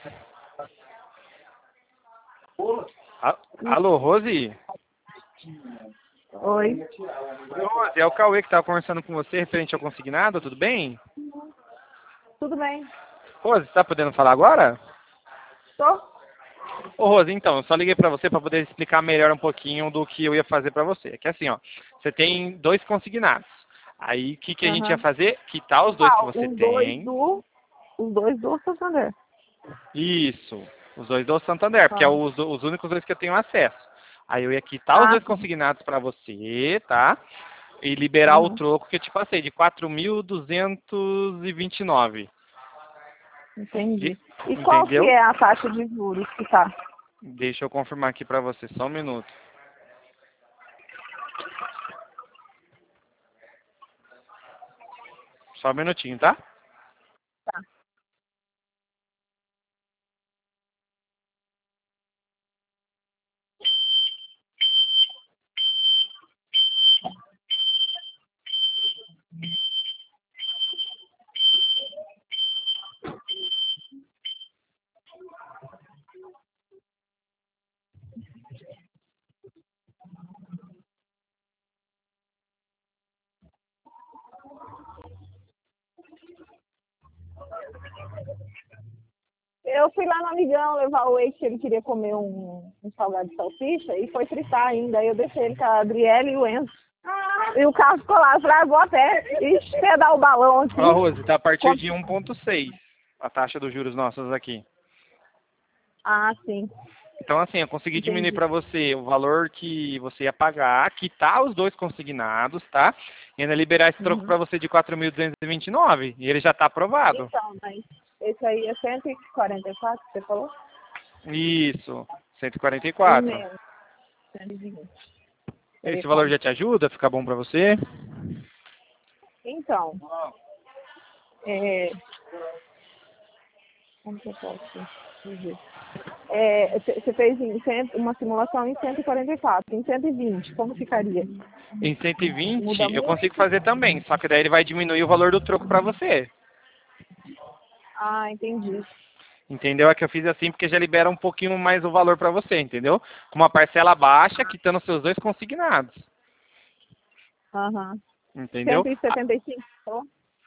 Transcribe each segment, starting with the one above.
Alô, Rose? Oi. Oi, Rose, é o Cauê que estava conversando com você referente ao consignado, tudo bem? Tudo bem? Rose, você está podendo falar agora? Tô? Ô, Rose, então, eu só liguei para você para poder explicar melhor um pouquinho do que eu ia fazer para você. É que assim, ó, você tem 2 consignados. Aí, o que a gente ia Aham. fazer? Quitar os 2 que Qual? você tem. Os dois do Santander. Isso, os 2 do Santander, porque é Ah, os únicos 2 que eu tenho acesso. Aí eu ia quitar os ah 2 consignados para você, tá? E liberar o uhum. troco que eu te passei, de 4.229. Entendi. E qual que Entendeu? é a taxa de juros que tá? Deixa eu confirmar aqui para você, só um minuto. Só um minutinho, tá? Tá. Eu fui lá no Amigão levar o ex que ele queria comer um salgado de salsicha e foi fritar ainda. Aí eu deixei ele com a Adriele e o Enzo. E o carro ficou lá. Eu falei, vou até dar o balão aqui. Ó, Rose, tá a partir de Quanto- 1,6 a taxa dos juros nossos aqui. Ah, sim. Então, assim, eu consegui diminuir Entendi. para você o valor que você ia pagar, quitar os 2 consignados, tá? E ainda liberar esse troco Uhum. para você de 4.229. E ele já tá aprovado. Então, mas esse aí é 144 que você falou? Isso, Um 144. menos. 120. Seria Esse valor como? já te ajuda? Fica bom para você? Então, é, como que eu posso dizer? Você fez uma simulação em 144, em 120, como ficaria? Em 120, Muda eu muito? consigo fazer também, só que daí ele vai diminuir o valor do troco para você. Ah, entendi. Entendeu? É que eu fiz assim porque já libera um pouquinho mais o valor para você, entendeu? Com uma parcela baixa, quitando seus 2 consignados. Aham. Entendeu? 175, falou?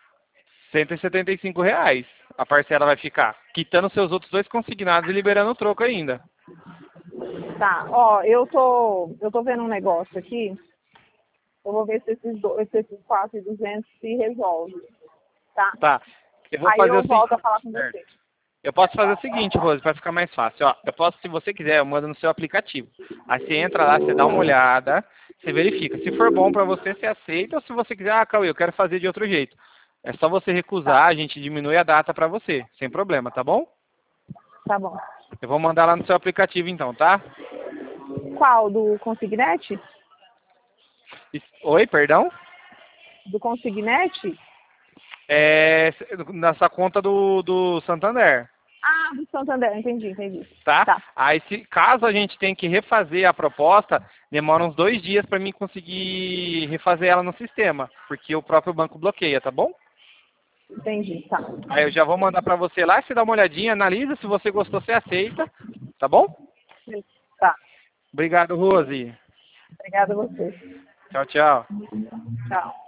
R$ 175 a parcela vai ficar. Quitando seus outros 2 consignados e liberando o troco ainda. Tá, ó, eu tô vendo um negócio aqui, eu vou ver se esses 4.200 se resolve, tá? Tá. Eu vou Aí fazer eu o seguinte. volto a falar com você. Eu posso fazer o seguinte, Rose, para ficar mais fácil. Ó, eu posso, se você quiser, eu mando no seu aplicativo. Aí você entra lá, você dá uma olhada, você verifica. Se for bom para você, você aceita. Ou se você quiser, Cauê, eu quero fazer de outro jeito. É só você recusar, Tá, a gente diminui a data para você, sem problema, tá bom? tá bom. Eu vou mandar lá no seu aplicativo então, tá? Qual? Do Consignete? Oi, perdão? Do Consignete? É, nessa conta do Santander, Ah, do Santander, entendi. tá? Tá, Aí, caso a gente tenha que refazer a proposta, demora uns 2 dias para mim conseguir refazer ela no sistema, porque o próprio banco bloqueia, tá bom? entendi, tá. Aí eu já vou mandar para você lá, você dá uma olhadinha, analisa, se você gostou, você aceita, tá bom? Tá, Obrigado, Rose. obrigada a você. Tchau, tchau. Tchau.